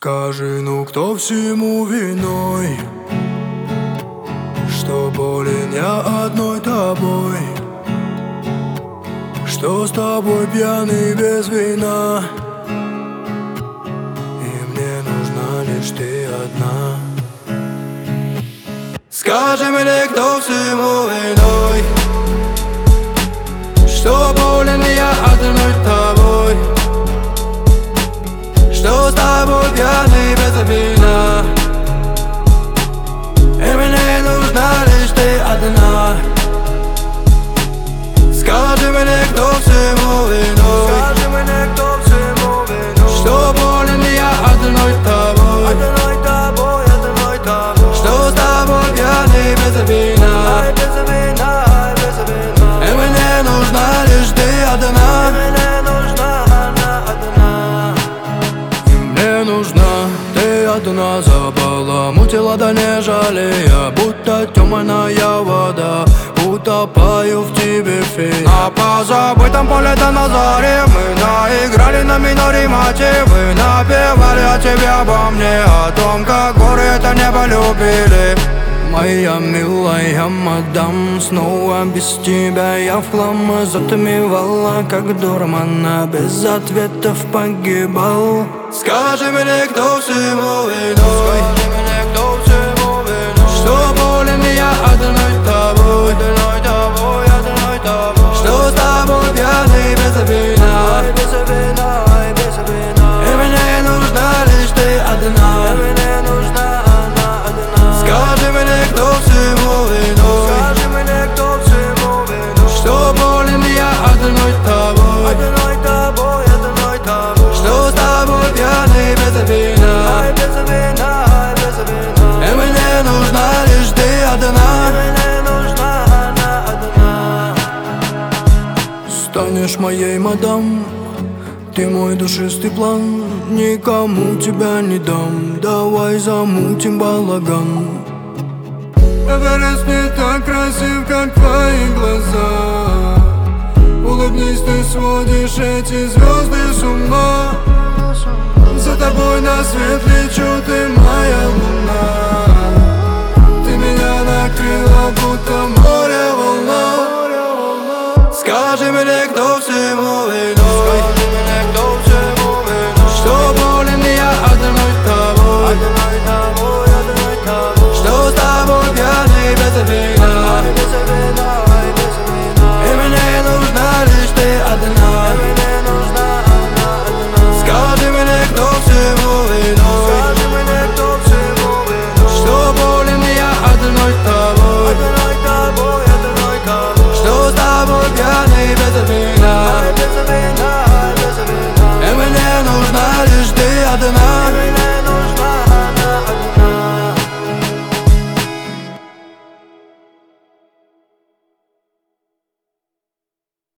Скажи, ну кто всему виной, что болен я одной тобой, что с тобой пьяный без вина, и мне нужна лишь ты одна. Скажи мне, кто всему виной, что болен я одной тобой, что с тобой пьяный без вина, и мне нужна лишь ты одна. Скажи мне, кто всему виной, скажи мне, кто всему виной, что болен я одной тобой, одной тобой, одной тобой, что с тобой пьяный без вина, без вина, без вина, и мне нужна лишь ты одна. Нужна ты одна, забаламутила, да не жалея, будто темная вода, утопаю в тебе фея. На позабытом поле да на заре мы наиграли на миноре мотивы, напевали о тебе, обо мне, о том, как горы это небо любили. Моя милая мадам, снова без тебя я в хлам затмевала, как дурмана, без ответов погибал. Скажи мне, кто всему виной, скажи мне, кто всему виной, что болен я одной тобой, одной тобой, одной тобой, что с тобой пьяный без вина, без вина, без вина, и мне нужна лишь ты одна, и мне нужна она одна. Скажи мне, кто всему виной, скажи мне, кто всему виной, что болен я одной тобой, одной тобой, одной тобой, что с тобой пьяный без вина, без вина, без вина, и мне нужна лишь ты одна, и мне нужна она одна. Станешь моей мадам, ты мой душистый план, никому тебя не дам, давай замутим балаган. Эверест не так красив, как твои глаза, улыбнись, ты сводишь эти звезды с ума. За тобой на свет лечу, ты